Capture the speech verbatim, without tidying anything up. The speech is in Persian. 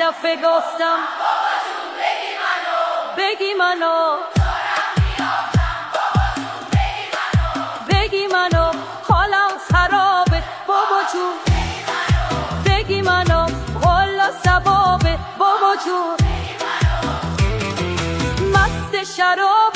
دفعه گفتم بابا جون بگی منو بگی منو دارم میافتم بابا جون بگی منو بگی منو حالم خرابه بابا جون بگی منو بگی منو والا ثوابه بابا جون بگی منو مست شراب